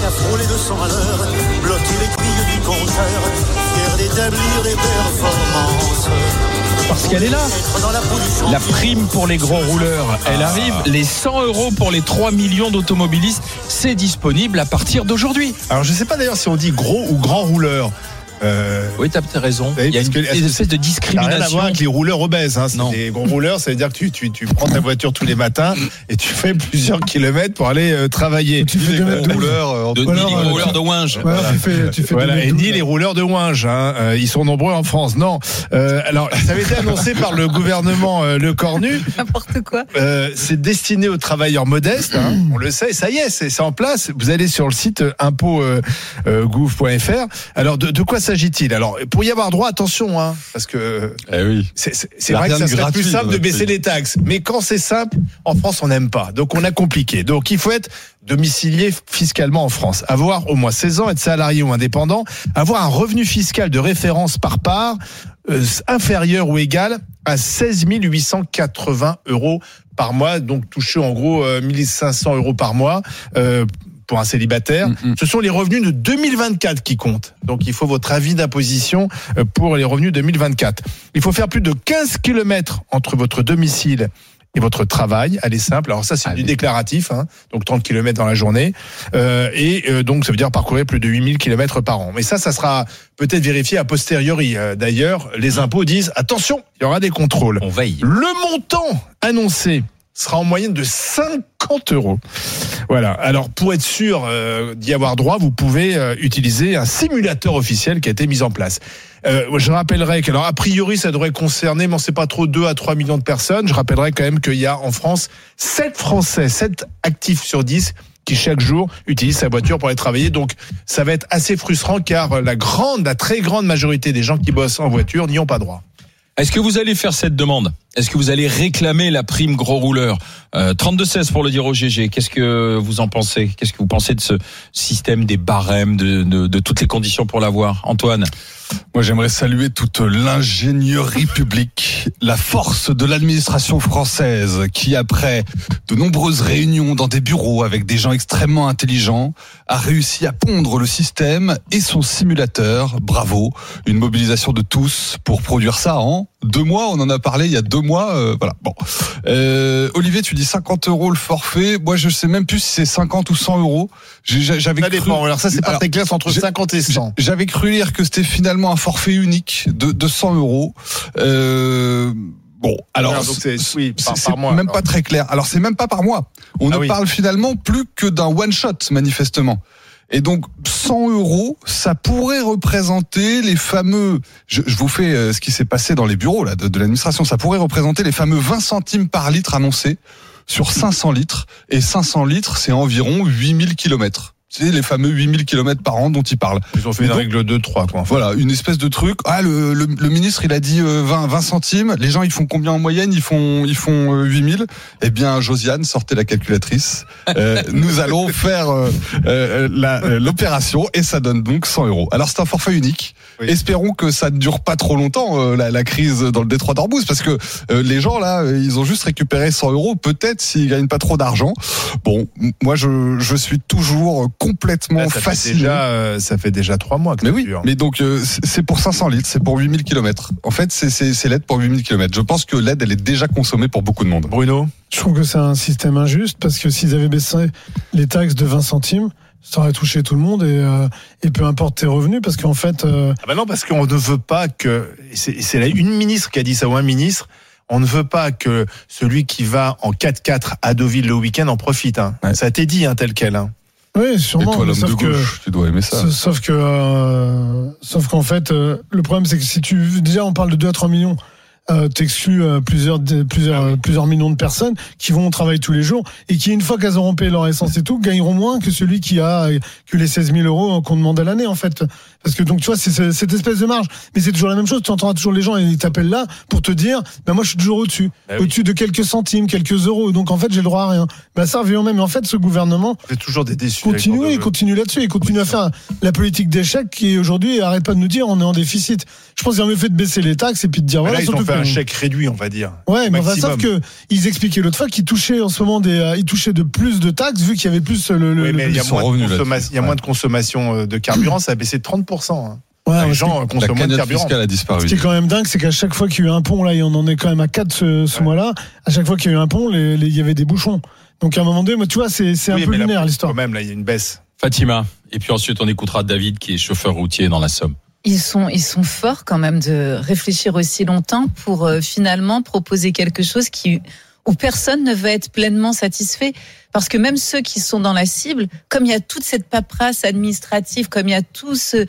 qu'à frôler de 100 à l'heure, bloquer les grilles du compteur, fier d'établir des performances. Parce qu'elle est là. La prime pour les gros rouleurs, elle arrive. Les 100 € pour les 3 millions d'automobilistes, c'est disponible à partir d'aujourd'hui. Alors je ne sais pas d'ailleurs si on dit gros ou grand rouleur. Oui, tu as raison. Il y a une espèce de discrimination. Ça n'a rien à voir avec les rouleurs obèses. Hein. Non. Les gros rouleurs, ça veut dire que tu prends ta voiture tous les matins et tu fais plusieurs kilomètres pour aller travailler. Tu fais les gros rouleurs ni les gros rouleurs de Winge. Voilà, tu fais voilà, et ni les rouleurs de Winge. Hein. Ils sont nombreux en France. Non. Alors, ça avait été annoncé par le gouvernement Le Cornu. N'importe quoi. C'est destiné aux travailleurs modestes. Hein. On le sait. Ça y est, c'est en place. Vous allez sur le site impôt.gouv.fr. Alors, de quoi s'agit-il ? Alors, pour y avoir droit, attention, hein, parce que c'est vrai que ça serait plus simple de baisser les taxes. Mais quand c'est simple, en France, on n'aime pas. Donc, on a compliqué. Donc, il faut être domicilié fiscalement en France, avoir au moins 16 ans, être salarié ou indépendant, avoir un revenu fiscal de référence par part inférieur ou égal à 16 880 € par mois, donc toucher en gros 1 500 € par mois pour un célibataire. Ce sont les revenus de 2024 qui comptent. Donc, il faut votre avis d'imposition pour les revenus 2024. Il faut faire plus de 15 km entre votre domicile et votre travail. Allez, simple. Alors ça, c'est du déclaratif, hein, donc 30 km dans la journée. Donc, ça veut dire parcourir plus de 8000 km par an. Mais ça sera peut-être vérifié a posteriori. D'ailleurs, les impôts disent, attention, il y aura des contrôles. On veille. Le montant annoncé sera en moyenne de 50 €. Voilà. Alors, pour être sûr d'y avoir droit, vous pouvez utiliser un simulateur officiel qui a été mis en place. Je rappellerai que, alors, a priori, ça devrait concerner, mais on ne sait pas trop, 2 à 3 millions de personnes. Je rappellerai quand même qu'il y a en France 7 Français, 7 actifs sur 10 qui chaque jour utilisent sa voiture pour aller travailler. Donc, ça va être assez frustrant car la très grande majorité des gens qui bossent en voiture n'y ont pas droit. Est-ce que vous allez faire cette demande ? Est-ce que vous allez réclamer la prime gros rouleur ? 32-16 pour le dire au GG. Qu'est-ce que vous en pensez ? Qu'est-ce que vous pensez de ce système des barèmes, de toutes les conditions pour l'avoir ? Antoine ? Moi, j'aimerais saluer toute l'ingénierie publique, la force de l'administration française qui, après de nombreuses réunions dans des bureaux avec des gens extrêmement intelligents, a réussi à pondre le système et son simulateur. Bravo, une mobilisation de tous pour produire ça en 2 mois. On en a parlé il y a 2 mois. Voilà. Bon, Olivier, tu dis 50 € le forfait. Moi, je sais même plus si c'est 50 ou 100 €. Ça dépend. Alors ça, c'est pas très clair, c'est entre 50 et 100. J'avais cru lire que c'était finalement un forfait unique de 100 €. Bon, alors c'est par mois, même alors. pas très clair. Alors c'est même pas par mois. On ne parle finalement plus que d'un one shot manifestement. Et donc 100 €, ça pourrait représenter les fameux. Je vous fais ce qui s'est passé dans les bureaux là de l'administration. Ça pourrait représenter les fameux 20 centimes par litre annoncés sur 500 litres. Et 500 litres, c'est environ 8000 km. C'est les fameux 8000 km par an dont il parle. Ils ont fait une règle de 3, quoi. Voilà, une espèce de truc. Ah, le ministre, il a dit 20 centimes. Les gens, ils font combien en moyenne ? Ils font 8000. Eh bien, Josiane, sortez la calculatrice. Nous allons faire l'opération et ça donne donc 100 €. Alors, c'est un forfait unique. Oui. Espérons que ça ne dure pas trop longtemps, la crise dans le détroit d'Ormuz, parce que les gens, là, ils ont juste récupéré 100 €, peut-être s'ils gagnent pas trop d'argent. Bon, moi, je suis toujours complètement fasciné. Ça fait déjà 3 mois que mais oui, mais donc c'est pour 500 litres, c'est pour 8000 km. En fait, c'est l'aide pour 8000 km. Je pense que l'aide, elle est déjà consommée pour beaucoup de monde. Bruno ? Je trouve que c'est un système injuste parce que s'ils avaient baissé les taxes de 20 centimes, ça aurait touché tout le monde et peu importe tes revenus parce qu'en fait... Ah ben non, parce qu'on ne veut pas que... C'est là une ministre qui a dit ça, ou un ministre. On ne veut pas que celui qui va en 4x4 à Deauville le week-end en profite. Hein. Ouais. Ça a été dit, hein, tel quel. Hein. Oui, sûrement. Et toi, l'homme de gauche, tu dois aimer ça. Sauf qu'en fait, le problème, c'est que si déjà, on parle de 2 à 3 millions, t'exclus plusieurs millions de personnes qui vont au travail tous les jours et qui, une fois qu'elles auront payé leur essence et tout, gagneront moins que celui qui a que les 16 000 € qu'on demande à l'année, en fait. Parce que donc, tu vois, c'est cette espèce de marge. Mais c'est toujours la même chose. Tu entendras toujours les gens et ils t'appellent là pour te dire, moi, je suis toujours au-dessus. Au-dessus de quelques centimes, quelques euros. Donc, en fait, j'ai le droit à rien. Ça revient au même. Mais en fait, ce gouvernement. C'est toujours des déçus. Il continue là-dessus. Il continue à faire la politique d'échec qui, aujourd'hui, arrête pas de nous dire, on est en déficit. Je pense qu'il y a mieux fait de baisser les taxes et puis de dire, voilà, surtout fait un chèque réduit, on va dire. Ouais, mais sauf que ils expliquaient l'autre fois qu'ils touchaient en ce moment ils touchaient de plus de taxes vu qu'il y avait plus mais il y a moins de consommation de carburant, ça a baissé de 30%. Hein. Ouais, les gens consomment moins de carburant. A disparu. Ce qui est quand même dingue, c'est qu'à chaque fois qu'il y a eu un pont, là, et on en est quand même à 4 ce mois-là, à chaque fois qu'il y a eu un pont, il y avait des bouchons. Donc à un moment donné, moi, tu vois, c'est un peu lunaire l'histoire. Quand même, là, il y a une baisse. Fatima, et puis ensuite on écoutera David qui est chauffeur routier dans la Somme. Ils sont forts quand même de réfléchir aussi longtemps pour finalement proposer quelque chose où personne ne va être pleinement satisfait. Parce que même ceux qui sont dans la cible, comme il y a toute cette paperasse administrative, comme il y a tout c'est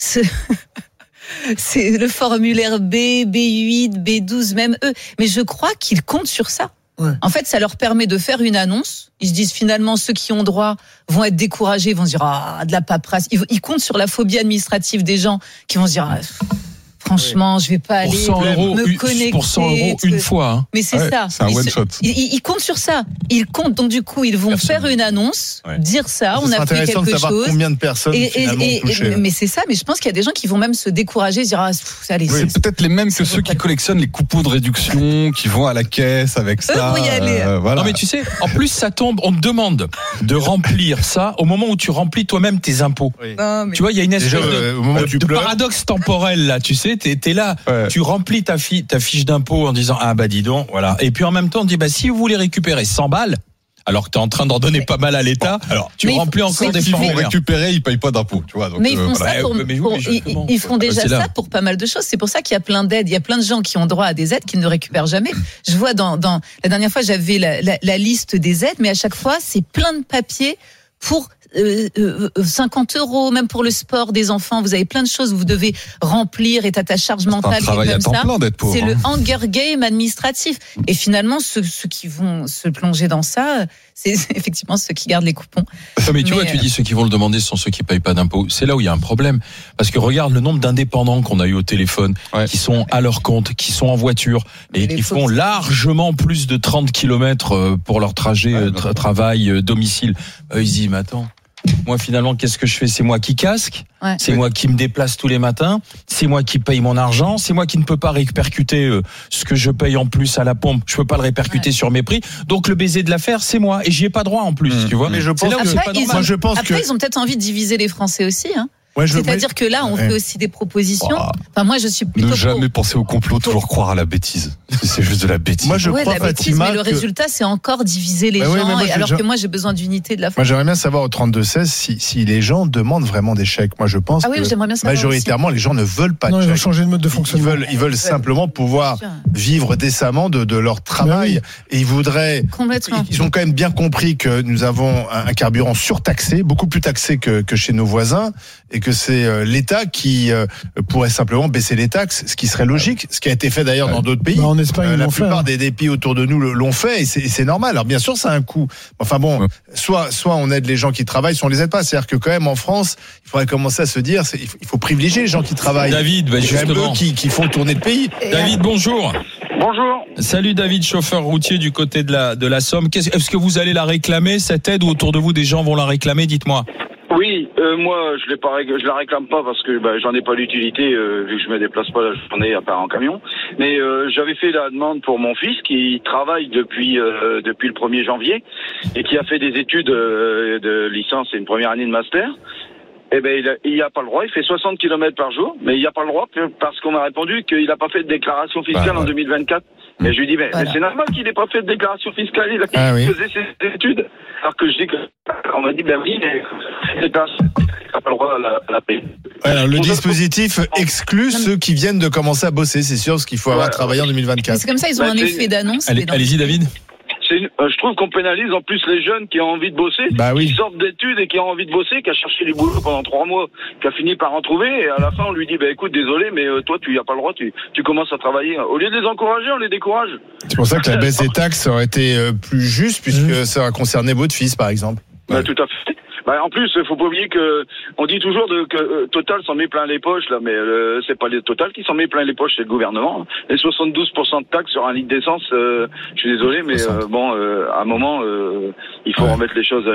le formulaire B, B8, B12, même eux. Mais je crois qu'ils comptent sur ça. Ouais. En fait, ça leur permet de faire une annonce. Ils se disent finalement, ceux qui ont droit vont être découragés, vont se dire de la paperasse. Ils comptent sur la phobie administrative des gens qui vont se dire franchement, je vais pas aller me connecter. Pour 100 € une fois. Hein. Mais c'est ça. C'est un one shot. Ils comptent sur ça. Ils comptent. Donc du coup, ils vont faire une annonce, dire ça. On a fait quelque chose. Combien de personnes finalement touchées. Mais c'est ça. Mais je pense qu'il y a des gens qui vont même se décourager, dire allez. C'est peut-être les mêmes que ceux qui collectionnent les coupons de réduction, qui vont à la caisse avec ça. Eux vont y aller. Voilà. Non mais tu sais, en plus ça tombe. On te demande de remplir ça au moment où tu remplis toi-même tes impôts. Oui. Tu vois, il y a une espèce de paradoxe temporel là. Tu sais, t'es là. Ouais. Tu remplis ta fiche d'impôt en disant bah dis donc, voilà. Et puis en même temps on dit si vous voulez récupérer 100 balles alors que tu es en train d'en donner pas mal à l'État, alors tu remplis encore des formulaires. Pour récupérer, ils payent pas d'impôts, tu vois. Donc, mais ils font ça ils font déjà ça pour pas mal de choses. C'est pour ça qu'il y a plein d'aides, il y a plein de gens qui ont droit à des aides qu'ils ne récupèrent jamais. Je vois dans la dernière fois j'avais la liste des aides, mais à chaque fois c'est plein de papiers pour 50 €, même pour le sport des enfants, vous avez plein de choses où vous devez remplir et t'as ta charge mentale. C'est un travail à temps plein d'être pauvre. C'est le Hunger Game administratif. Et finalement, ceux qui vont se plonger dans ça, c'est effectivement ceux qui gardent les coupons. Mais tu vois, tu dis ceux qui vont le demander sont ceux qui payent pas d'impôts. C'est là où il y a un problème. Parce que regarde le nombre d'indépendants qu'on a eu au téléphone, qui sont à leur compte, qui sont en voiture et qui font largement plus de 30 km pour leur trajet travail, domicile. Ils se disent, mais attends, moi finalement qu'est-ce que je fais? C'est moi qui casque, c'est moi qui me déplace tous les matins, c'est moi qui paye mon argent, c'est moi qui ne peux pas répercuter ce que je paye en plus à la pompe, je peux pas le répercuter sur mes prix, donc le baiser de l'affaire c'est moi et j'y ai pas droit en plus, tu vois. Mais je pense après ils ont peut-être envie de diviser les Français aussi, hein. C'est-à-dire que là, on fait aussi des propositions. Enfin, moi, je suis plutôt ne jamais penser au complot, toujours croire à la bêtise. C'est juste de la bêtise. Moi, je crois, Fatima, mais le résultat, c'est encore diviser les gens. Alors que moi, j'ai besoin d'unité de la France. Moi, j'aimerais bien savoir au 32-16 si les gens demandent vraiment des chèques. Moi, je pense que majoritairement, les gens ne veulent pas de chèques. Ils veulent changer de mode de fonctionnement. Ils veulent simplement pouvoir vivre décemment de leur travail. Et ils voudraient. Ils ont quand même bien compris que nous avons un carburant surtaxé, beaucoup plus taxé que chez nos voisins, et que c'est l'État qui pourrait simplement baisser les taxes, ce qui serait logique, ce qui a été fait d'ailleurs dans d'autres pays. En Espagne, la plupart des pays autour de nous l'ont fait, et c'est normal. Alors bien sûr, ça a un coût. Enfin bon, soit on aide les gens qui travaillent, soit on les aide pas. C'est-à-dire que quand même en France, il faudrait commencer à se dire, il faut privilégier les gens qui travaillent. David, justement, qui font tourner le pays. David, bonjour. Bonjour. Salut David, chauffeur routier du côté de la Somme. Est-ce que vous allez la réclamer, cette aide, ou autour de vous des gens vont la réclamer? Dites-moi. Oui, moi je la réclame pas parce que j'en ai pas l'utilité vu que je me déplace pas la journée à part en camion. Mais j'avais fait la demande pour mon fils qui travaille depuis le 1er janvier et qui a fait des études de licence et une première année de master. Eh ben il a pas le droit, il fait 60 km par jour, mais il a pas le droit parce qu'on m'a répondu qu'il a pas fait de déclaration fiscale en 2024. Et je lui dis mais c'est normal qu'il ait pas fait de déclaration fiscale, il faisait ses études. Alors que je dis on m'a dit oui, mais il n'a pas le droit à la payer. Alors le dispositif exclut ceux qui viennent de commencer à bosser, c'est sûr, parce qu'il faut avoir travaillé en 2024. C'est comme ça, ils ont un effet d'annonce. Allez-y David. Je trouve qu'on pénalise en plus les jeunes qui ont envie de bosser, qui sortent d'études et qui ont envie de bosser, qui a cherché du boulot pendant 3 mois, qui a fini par en trouver, et à la fin on lui dit écoute, désolé, mais toi tu n'as pas le droit, tu commences à travailler. Au lieu de les encourager, on les décourage. C'est pour ça que la baisse des taxes aurait été plus juste, puisque ça a concerné votre fils par exemple. Tout à fait. En plus, faut pas oublier que on dit toujours que Total s'en met plein les poches là, mais c'est pas les Total qui s'en met plein les poches, c'est le gouvernement. Les 72% de taxes sur un litre d'essence, je suis désolé, mais à un moment, il faut remettre les choses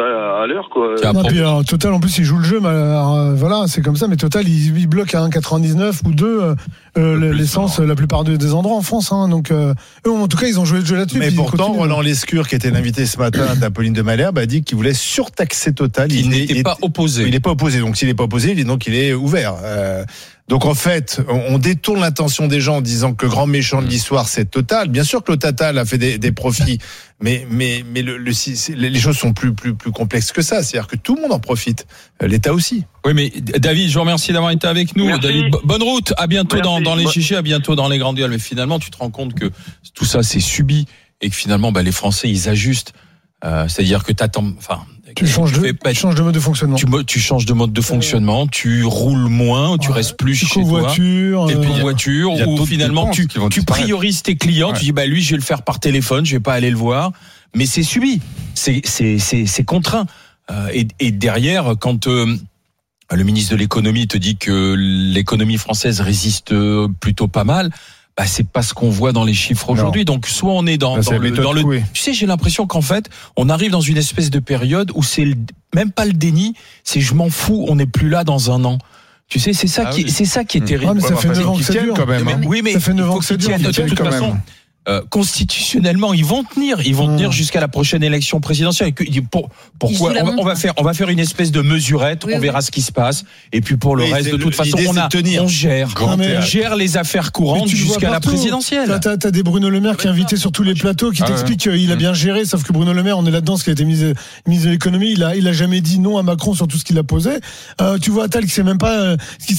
à l'heure quoi. Puis Total en plus il joue le jeu, voilà, c'est comme ça, mais Total il bloque à 1,99 ou 2 l'essence la plupart des endroits en France. Hein. Donc, eux, en tout cas, ils ont joué le jeu là-dessus. Mais pourtant, Roland Lescure, qui était l'invité ce matin d'Apolline de Malherbe, a dit qu'il voulait surtaxer Total. Il n'était pas opposé. Il n'est pas opposé. Donc, s'il n'est pas opposé, il est ouvert. Donc en fait, on détourne l'attention des gens en disant que le grand méchant de l'histoire c'est Total. Bien sûr que le Total a fait des profits, mais les choses sont plus complexes que ça. C'est-à-dire que tout le monde en profite, l'État aussi. Oui, mais David, je vous remercie d'avoir été avec nous. Merci. David, bonne route. À bientôt dans les chichis, à bientôt dans les grandes gueules. Mais finalement, tu te rends compte que tout ça c'est subi et que finalement, les Français ils ajustent. C'est-à-dire que tu changes de mode de fonctionnement. Tu changes de mode de fonctionnement, tu roules moins, tu restes plus chez toi. T'es plus voiture, ou finalement tu priorises tes clients, tu dis lui je vais le faire par téléphone, je vais pas aller le voir, mais c'est subi, c'est contraint. Et derrière, quand le ministre de l'économie te dit que l'économie française résiste plutôt pas mal, c'est pas ce qu'on voit dans les chiffres aujourd'hui. Donc, soit on est dans le tu sais, j'ai l'impression qu'en fait, on arrive dans une espèce de période où c'est même pas le déni, c'est je m'en fous, on n'est plus là dans un an. Tu sais, c'est ça qui est terrible. Mais ça fait 9 ans que ça dure quand même. Oui, mais ça fait 9 ans que ça dure. De toute façon, constitutionnellement, ils vont tenir jusqu'à la prochaine élection présidentielle. Pourquoi on va faire une espèce de mesurette, on verra ce qui se passe. Et puis pour le reste, de toute façon, on gère les affaires courantes jusqu'à la présidentielle. T'as des Bruno Le Maire qui est invité sur tous les plateaux, qui t'explique qu'il a bien géré, sauf que Bruno Le Maire, on est là-dedans, ce qui a été ministre de l'économie, il a jamais dit non à Macron sur tout ce qu'il a posé. Tu vois Attal qui sait même pas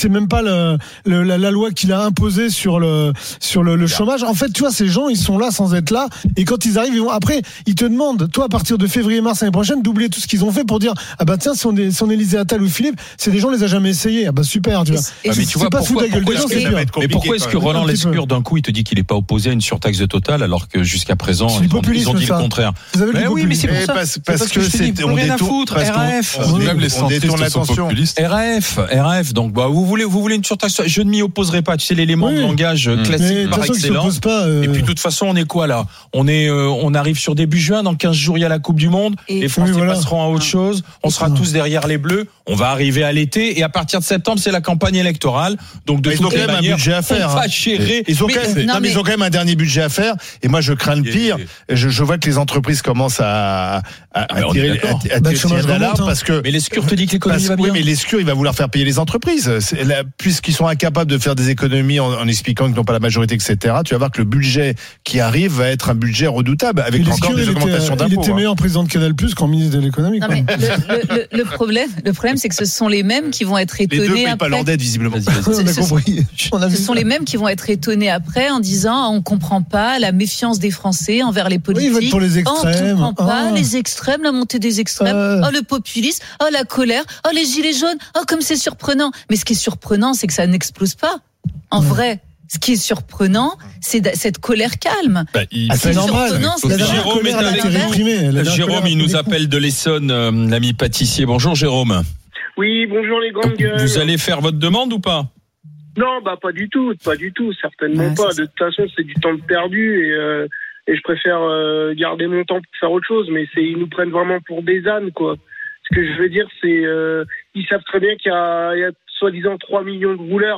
la loi qu'il a imposée sur le chômage. En fait, tu vois, ces gens, ils sont là sans être là, et quand ils arrivent, après ils te demandent, toi à partir de février-mars l'année prochaine, d'oublier tout ce qu'ils ont fait pour dire tiens, si on élisait Attal ou Philippe, c'est des gens, on les a jamais essayés. super, tu vois. Mais tu vois mais pourquoi est-ce que Roland Lescure d'un coup il te dit qu'il est pas opposé à une surtaxe de Total alors que jusqu'à présent ils ont dit le contraire. Oui, mais c'est pour ça, parce que on rien à foutre. RAF, même les centristes sont populistes. RAF, donc vous voulez une surtaxe, je ne m'y opposerai pas. Tu sais, l'élément de langage classique par excellence. Et puis de toute façon, on est quoi là ? On arrive sur début juin, dans 15 jours il y a la Coupe du Monde, les Français passeront à autre chose, on sera tous derrière les Bleus, on va arriver à l'été, et à partir de septembre c'est la campagne électorale. Donc de toute manière, un budget à faire. On va gérer. Ils ont quand même un dernier budget à faire, et moi je crains le pire. Je vois que les entreprises commencent à tirer l'alarme parce que. Mais Lescure te dit que l'économie va bien. Oui, mais Lescure il va vouloir faire payer les entreprises, puisqu'ils sont incapables de faire des économies en expliquant qu'ils n'ont pas la majorité, etc. Tu vas voir que le budget qui arrive va être un budget redoutable, avec encore des augmentations d'impôts. Il était meilleur président de Canal+ qu'en ministre de l'économie. Non, mais le problème, c'est que ce sont les mêmes qui vont être étonnés. Les deux payent pas leur dette, visiblement. On a compris. Ce sont les mêmes qui vont être étonnés après en disant on comprend pas la méfiance des Français envers les politiques. Oui, ils votent pour les extrêmes. On comprend pas les extrêmes, la montée des extrêmes. Le populisme, la colère, les gilets jaunes. Comme c'est surprenant. Mais ce qui est surprenant, c'est que ça n'explose pas. En vrai. Ce qui est surprenant, c'est cette colère calme. C'est normal. Jérôme, il nous appelle de l'Essonne, l'ami pâtissier. Bonjour Jérôme. Oui, bonjour les grandes gueules. Vous allez faire votre demande ou pas ? Non, pas du tout, certainement pas. De toute façon, c'est du temps perdu et je préfère garder mon temps pour faire autre chose. Mais ils nous prennent vraiment pour des ânes, quoi. Ce que je veux dire, c'est ils savent très bien qu'il y a soi-disant 3 millions de rouleurs.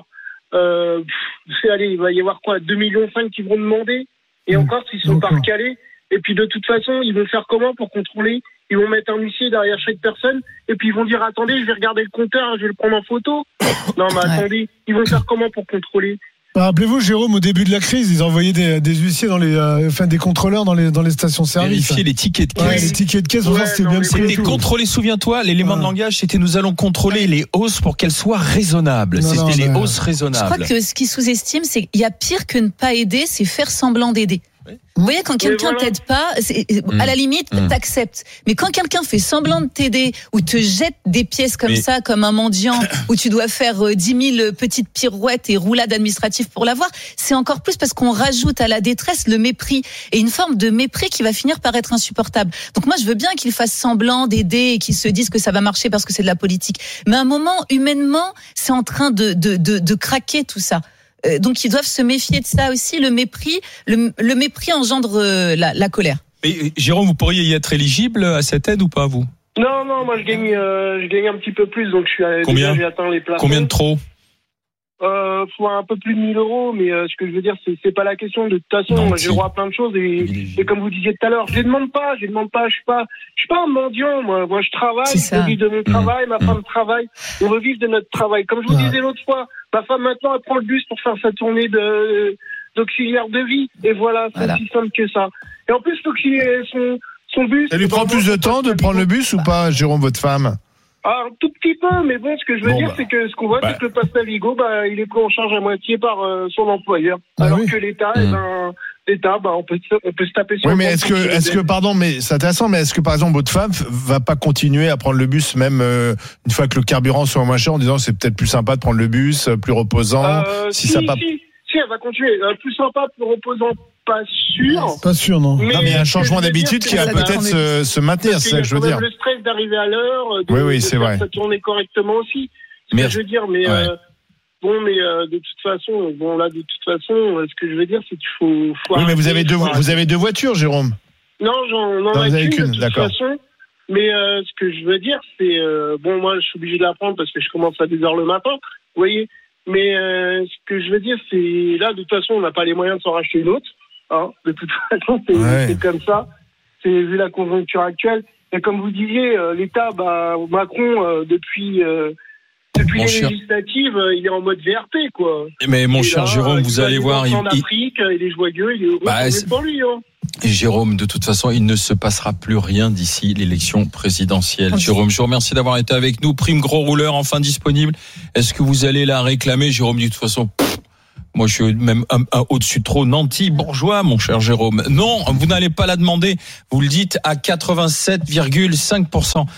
Il va y avoir 2,5 millions qui vont demander, et encore s'ils sont pas recalés. Et puis de toute façon, ils vont faire comment pour contrôler ? Ils vont mettre un huissier derrière chaque personne, et puis ils vont dire attendez, je vais regarder le compteur, je vais le prendre en photo. Non mais attendez, ils vont faire comment pour contrôler ? Rappelez-vous, Jérôme, au début de la crise, ils envoyaient des huissiers des contrôleurs dans les stations-service. Vérifier les tickets de caisse. Les tickets de caisse, c'était bien. C'était contrôler, souviens-toi, l'élément de langage, c'était nous allons contrôler les hausses pour qu'elles soient raisonnables. C'était les hausses raisonnables. Je crois que ce qui sous-estime, c'est qu'il y a pire que ne pas aider, c'est faire semblant d'aider. Vous voyez, quand quelqu'un t'aide pas, à la limite, t'acceptes. Mais quand quelqu'un fait semblant de t'aider, ou te jette des pièces comme ça, comme un mendiant, où tu dois faire 10 000 petites pirouettes et roulades administratives pour l'avoir, c'est encore plus parce qu'on rajoute à la détresse le mépris. Et une forme de mépris qui va finir par être insupportable. Donc moi, je veux bien qu'ils fassent semblant d'aider et qu'ils se disent que ça va marcher parce que c'est de la politique. Mais à un moment, humainement, c'est en train de craquer tout ça. Donc ils doivent se méfier de ça aussi. Le mépris engendre la colère. Et Jérôme, vous pourriez y être éligible à cette aide ou pas, vous ? Non, moi je gagne un petit peu plus, donc j'ai atteint les plafonds. Combien de trop ? Faut un peu plus de 1 000 euros, mais ce que je veux dire, c'est pas la question. De toute façon, moi, j'ai le droit à plein de choses et comme vous disiez tout à l'heure, je les demande pas. Je suis pas un mendiant, moi. Moi, je travaille, je vis de mon travail, ma femme travaille. On veut vivre de notre travail. Comme je vous disais l'autre fois, ma femme maintenant, elle prend le bus pour faire sa tournée d'auxiliaire de vie. Et voilà, c'est aussi simple que ça. Et en plus, son bus. Ça lui prend plus de temps de prendre le bus ou pas, Jérôme, votre femme? Un tout petit peu, mais bon, ce que je veux dire, c'est que ce qu'on voit, c'est que le pass Navigo, il est pris en charge à moitié par son employeur. Alors que l'État, on peut se taper sur. Oui, mais est-ce que, pardon, mais c'est intéressant, mais est-ce que par exemple votre femme va pas continuer à prendre le bus même une fois que le carburant soit moins cher, en disant c'est peut-être plus sympa de prendre le bus, plus reposant, si, elle va continuer, plus sympa, plus reposant. Pas sûr, non. Mais il y a un changement d'habitude qui va peut-être se maintenir, c'est ça que je veux dire. Le stress d'arriver à l'heure, de c'est vrai. Ça tourner correctement aussi. C'est ce que je veux dire, mais de toute façon, ce que je veux dire, c'est qu'il faut. Oui, mais vous avez deux voitures, Jérôme. Non, j'en ai qu'une de toute façon. Mais ce que je veux dire, c'est moi, je suis obligé de la prendre parce que je commence à 2h le matin. Vous voyez. Mais ce que je veux dire, c'est là, de toute façon, on n'a pas les moyens de s'en racheter une autre. De toute façon, c'est comme ça. C'est vu la conjoncture actuelle. Et comme vous disiez, l'État, Macron, depuis les législatives, il est en mode VRP, quoi. Mais mon cher Jérôme, vous allez voir, en Afrique, il est joyeux, il est heureux, c'est pour lui. Et Jérôme, de toute façon, il ne se passera plus rien d'ici l'élection présidentielle. Jérôme, je vous remercie d'avoir été avec nous. Prime gros rouleur enfin disponible. Est-ce que vous allez la réclamer, Jérôme? De toute façon, moi, je suis même un au-dessus de trop nanti, bourgeois, mon cher Jérôme. Non, vous n'allez pas la demander. Vous le dites à 87,5%.